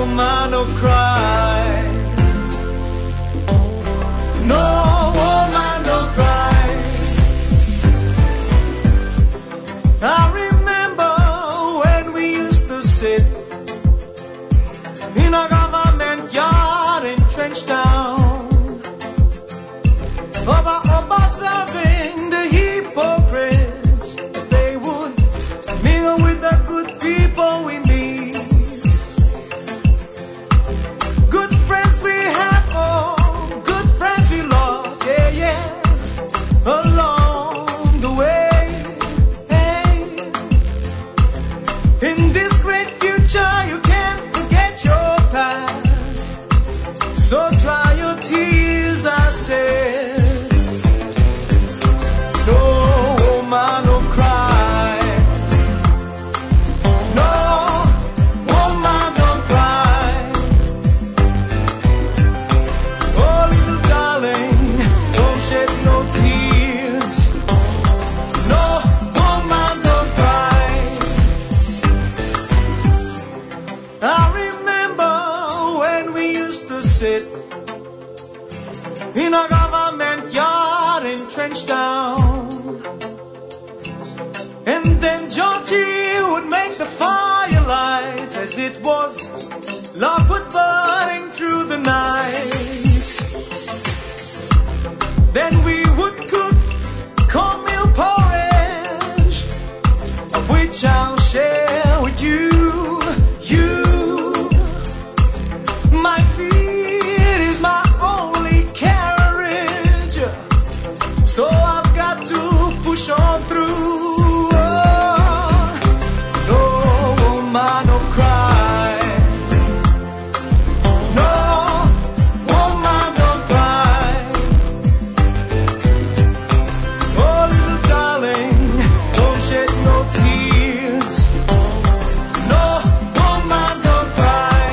woman no cry. No woman no cry. I remember when we used to sit in a government yard in Trenchtown, observing the hypocrites as they would mingle with the good people we meet. Good friends we have, oh, good friends we lost, yeah, yeah, along the way. Hey. In this great future, you can't forget your past, so dry your tears, I said. No woman no cry. No woman no cry. Oh little darling, don't shed no tears. No woman no cry. I remember when we used to sit in a government yard in Trenchtown, and then Georgie would make the firelights as it was love would burning through the night. Then we would cook cornmeal porridge, of which I'll share with you. My feet is my only carriage, so I've got to push on through. No woman no cry. No woman no cry. Oh little darling, don't shed no tears. No woman no cry.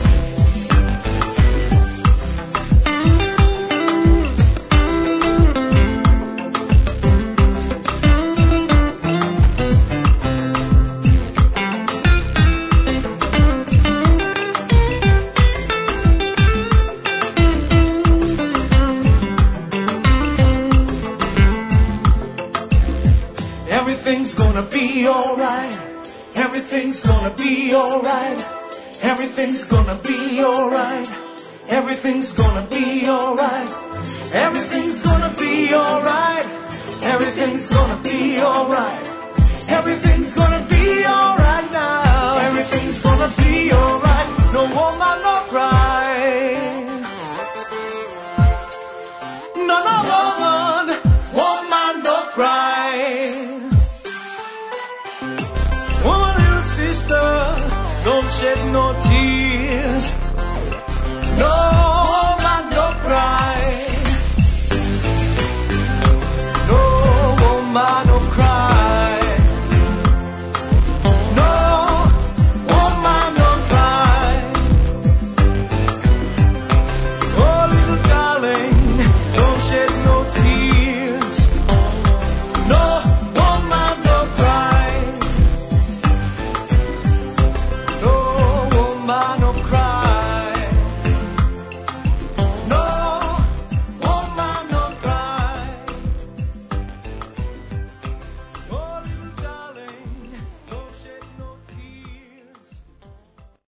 Everything's gonna be alright. Everything's gonna be alright. Everything's gonna be alright. Everything's gonna be alright. Everything's gonna be alright. Everything's gonna be alright. Everything's gonna be alright now. Everything's gonna be alright. No woman no cry. No, no woman no cry. Oh, little sister, don't shed no tears. No woman no cry. No woman no cry. No woman no cry. Oh little darling, don't shed no tears. No woman no cry. No woman no cry.